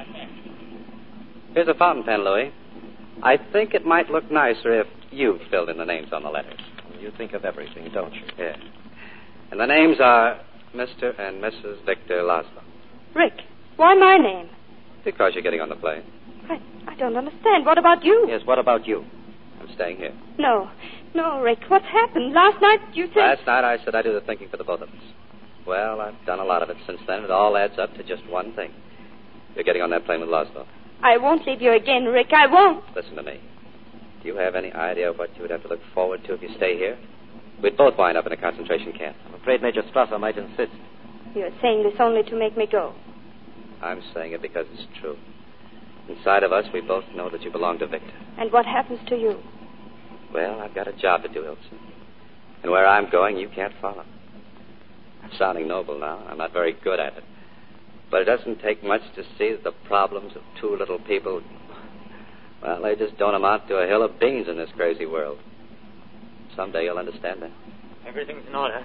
Here's a fountain pen, Louis. I think it might look nicer if you filled in the names on the letters. You think of everything, don't you? Yeah. And the names are Mister and Missus Victor Laszlo. Rick, why my name? Because you're getting on the plane. I, I don't understand. What about you? Yes, what about you? I'm staying here. No. No, Rick. What's happened? Last night you said... Last night I said I do the thinking for the both of us. Well, I've done a lot of it since then. It all adds up to just one thing. You're getting on that plane with Laszlo. I won't leave you again, Rick. I won't. Listen to me. Do you have any idea what you would have to look forward to if you stay here? We'd both wind up in a concentration camp. I'm afraid Major Strasser might insist. You're saying this only to make me go. I'm saying it because it's true. Inside of us, we both know that you belong to Victor. And what happens to you? Well, I've got a job to do, Ilse. And where I'm going, you can't follow. I'm sounding noble now. I'm not very good at it. But it doesn't take much to see that the problems of two little people, well, they just don't amount to a hill of beans in this crazy world. Someday you'll understand that. Everything's in order.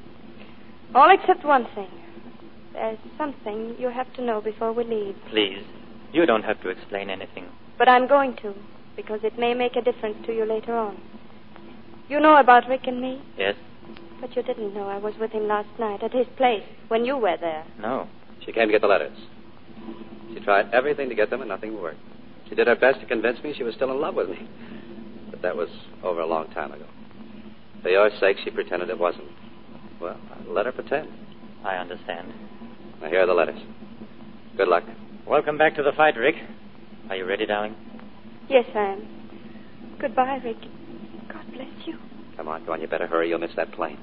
All except one thing. There's something you have to know before we leave. Please, you don't have to explain anything. But I'm going to, because it may make a difference to you later on. You know about Rick and me? Yes. But you didn't know I was with him last night at his place when you were there. No. She came to get the letters. She tried everything to get them, and nothing worked. She did her best to convince me she was still in love with me. But that was over a long time ago. For your sake, she pretended it wasn't. Well, I let her pretend. I understand. Now, here are the letters. Good luck. Welcome back to the fight, Rick. Are you ready, darling? Yes, I am. Goodbye, Rick. God bless you. Come on, go on. You better hurry. You'll miss that plane.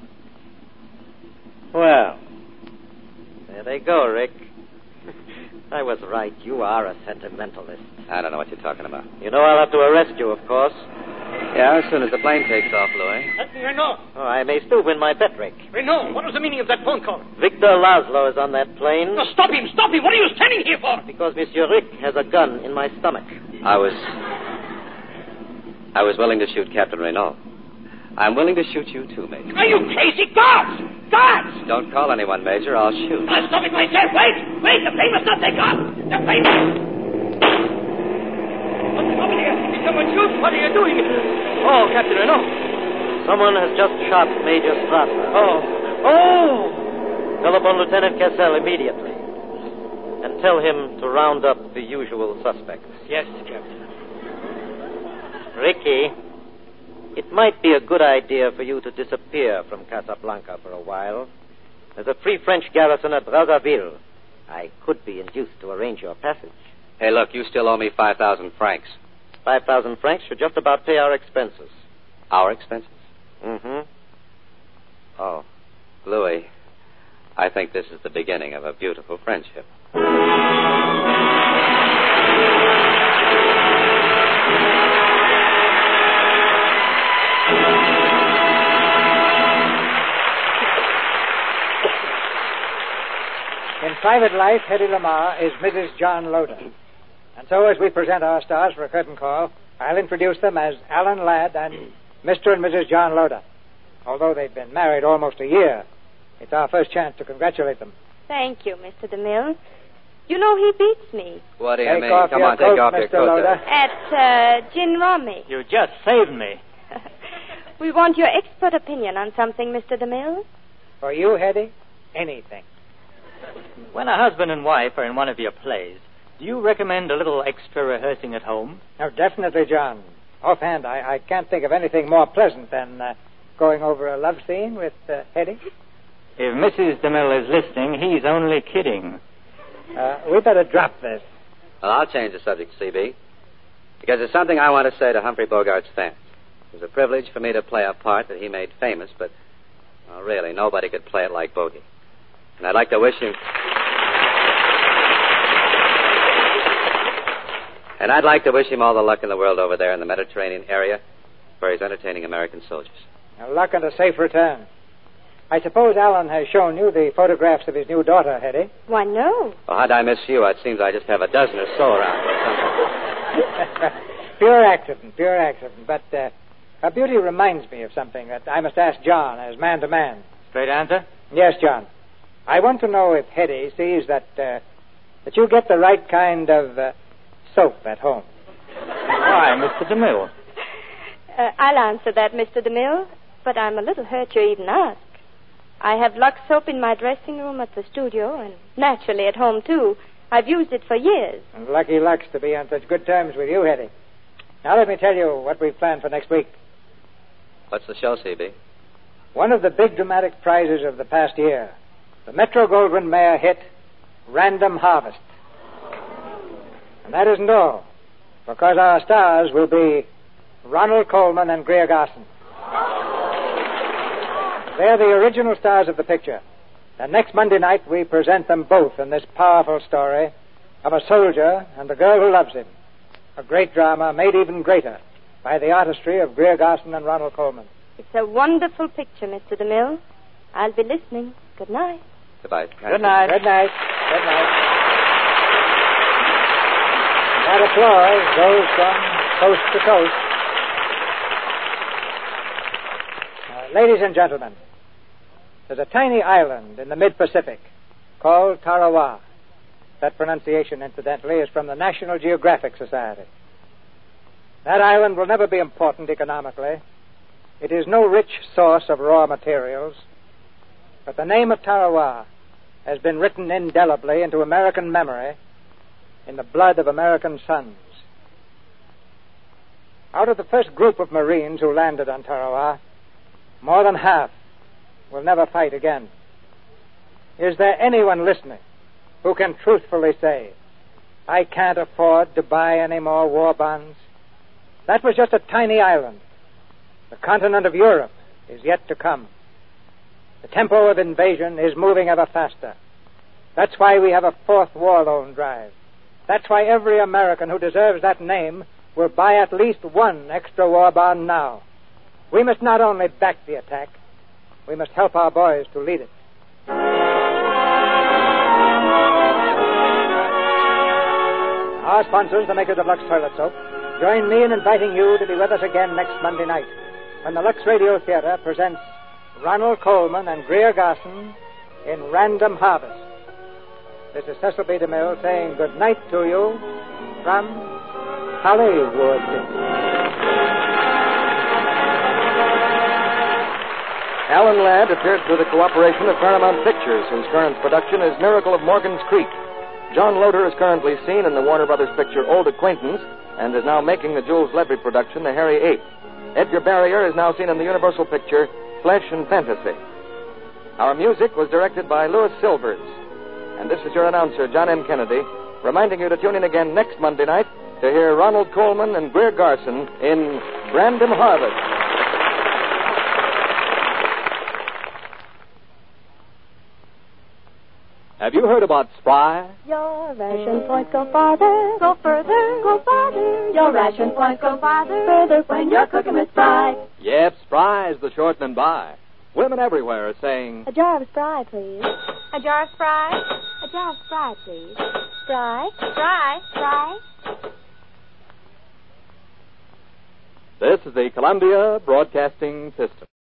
Well, there they go, Rick. I was right. You are a sentimentalist. I don't know what you're talking about. You know I'll have to arrest you, of course. Yeah, as soon as the plane takes off, Louis. Let me, Renault. Oh, I may still win my bet, Rick. Renault, what was the meaning of that phone call? Victor Laszlo is on that plane. No, stop him, stop him. What are you standing here for? Because Monsieur Rick has a gun in my stomach. I was... I was willing to shoot Captain Renault. I'm willing to shoot you, too, Major. Are you crazy? Guards! Guards! Don't call anyone, Major. I'll shoot. Uh, stop it, I said. Wait! Wait! The plane must not take off! The plane... What's over here? Did someone shoot? What are you doing? Oh, Captain Renault. Someone has just shot Major Strasser. Oh. Oh! Telephone Lieutenant Cassell immediately. And tell him to round up the usual suspects. Yes, Captain. Ricky, it might be a good idea for you to disappear from Casablanca for a while. There's a Free French garrison at Brazzaville. I could be induced to arrange your passage. Hey, look, you still owe me five thousand francs. Five thousand francs should just about pay our expenses. Our expenses? Mm-hmm. Oh, Louis, I think this is the beginning of a beautiful friendship. In private life, Hedy Lamarr is Missus John Loder. And so as we present our stars for a curtain call, I'll introduce them as Alan Ladd and Mister and Missus John Loder. Although they've been married almost a year, it's our first chance to congratulate them. Thank you, Mister DeMille. You know he beats me. What do you Take mean? off Come your on, coat, take off Mister your coat. Loder. At uh, Gin Rummy. You just saved me. We want your expert opinion on something, Mister DeMille. For you, Hedy, anything. When a husband and wife are in one of your plays, do you recommend a little extra rehearsing at home? Oh, definitely, John. Offhand, I, I can't think of anything more pleasant than uh, going over a love scene with uh, Hedy. If Missus DeMille is listening, he's only kidding. Uh, we better drop this. Well, I'll change the subject, C B. Because there's something I want to say to Humphrey Bogart's fans. It was a privilege for me to play a part that he made famous, but, well, really, nobody could play it like Bogey. And I'd like to wish him... And I'd like to wish him all the luck in the world over there in the Mediterranean area, where he's entertaining American soldiers. Now, luck and a safe return. I suppose Alan has shown you the photographs of his new daughter, Hedy. Why, no. Well, how'd I miss you? It seems I just have a dozen or so around or Pure accident, pure accident. But uh, her beauty reminds me of something that I must ask John as man to man. Straight answer? Yes, John. I want to know if Hedy sees that uh, that you get the right kind of uh, soap at home. Why, Mister DeMille? Uh, I'll answer that, Mister DeMille, but I'm a little hurt you even ask. I have Lux soap in my dressing room at the studio, and naturally at home, too. I've used it for years. And lucky Lux to be on such good terms with you, Hedy. Now let me tell you what we've planned for next week. What's the show, C B? One of the big dramatic prizes of the past year. The Metro-Goldwyn-Mayer hit, Random Harvest. And that isn't all, because our stars will be Ronald Colman and Greer Garson. They're the original stars of the picture. And next Monday night, we present them both in this powerful story of a soldier and the girl who loves him. A great drama made even greater by the artistry of Greer Garson and Ronald Colman. It's a wonderful picture, Mister DeMille. I'll be listening. Good night. Goodbye. Good night. Good night. Good night. That applause goes from coast to coast. Uh, ladies and gentlemen, there's a tiny island in the mid-Pacific called Tarawa. That pronunciation, incidentally, is from the National Geographic Society. That island will never be important economically. It is no rich source of raw materials. But the name of Tarawa has been written indelibly into American memory in the blood of American sons. Out of the first group of Marines who landed on Tarawa, more than half will never fight again. Is there anyone listening who can truthfully say, I can't afford to buy any more war bonds? That was just a tiny island. The continent of Europe is yet to come. The tempo of invasion is moving ever faster. That's why we have a fourth war loan drive. That's why every American who deserves that name will buy at least one extra war bond now. We must not only back the attack, we must help our boys to lead it. Our sponsors, the makers of Lux Toilet Soap, join me in inviting you to be with us again next Monday night when the Lux Radio Theater presents Ronald Colman and Greer Garson in Random Harvest. This is Cecil B. DeMille saying good night to you from Hollywood. Alan Ladd appeared through the cooperation of Paramount Pictures, whose current production is Miracle of Morgan's Creek. John Loder is currently seen in the Warner Brothers picture Old Acquaintance and is now making the Jules Levy production The Hairy Ape. Edgar Barrier is now seen in the Universal picture Flesh and Fantasy. Our music was directed by Louis Silvers. And this is your announcer, John M. Kennedy, reminding you to tune in again next Monday night to hear Ronald Colman and Greer Garson in Random Harvest. Have you heard about Spry? Your ration points go farther, go further, go farther. Your ration points go farther, further when you're cooking with Spry. Yep, Spry is the shortening by. Women everywhere are saying, a jar of Spry, please. A jar of Spry? A jar of Spry, please. Spry, Spry, Spry. This is the Columbia Broadcasting System.